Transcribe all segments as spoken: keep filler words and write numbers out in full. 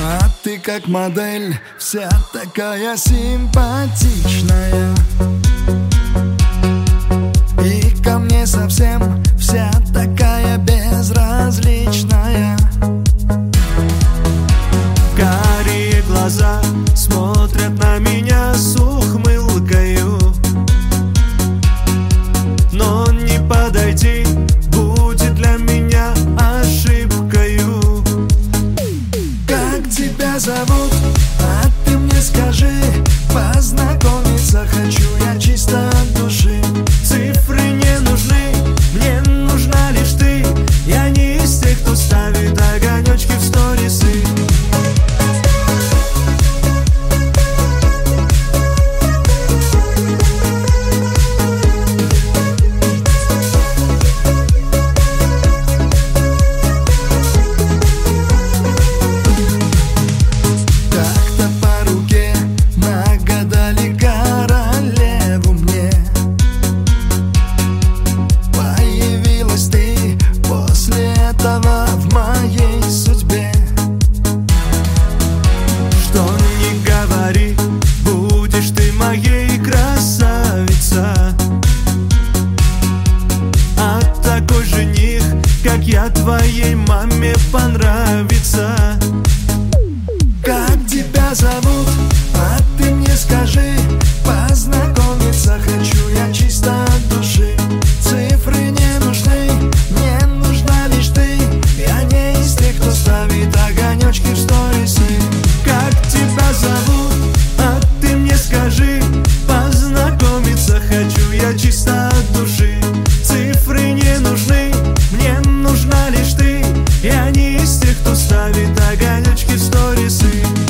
А ты как модель, вся такая симпатичная, и ко мне совсем вся такая безразличная. Карие глаза смотрят на меня с ухмылкою, но не подойти будет для меня ошибкою. Как тебя зовут? А ты мне скажи, познакомиться хочу я чисто от души. Цифры не нужны, мне нужна лишь ты. Я не из тех, кто ставит огонечки в сторисы. В моей судьбе. Что ни говори, будешь ты моей красавица. А такой жених, как я, твоей маме понравится. Как тебя зовут? А ты мне скажи, познакомиться хочу я чисто от души. Цифры не нужны, мне нужна лишь ты. Я не из тех, кто ставит огонечки в сторисы. Как тебя зовут? А ты мне скажи, познакомиться хочу я чисто от души. Цифры не нужны, мне нужна лишь ты. Я не из тех, кто ставит огонечки в сторисы.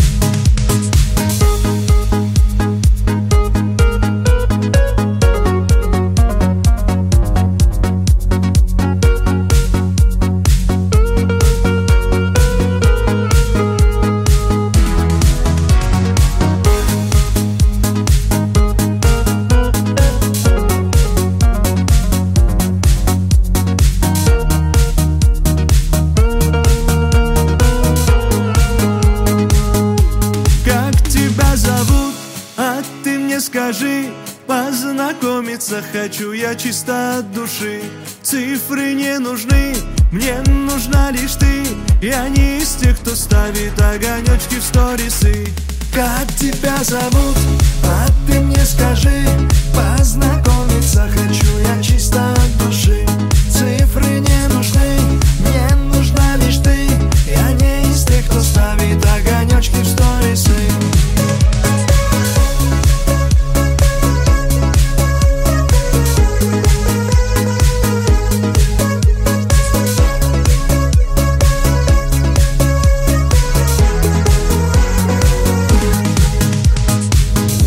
Скажи, познакомиться хочу я чисто от души. Цифры не нужны, мне нужна лишь ты. Я не из тех, кто ставит огонечки в сторисы. Как тебя зовут? А ты мне скажи, познакомиться хочу я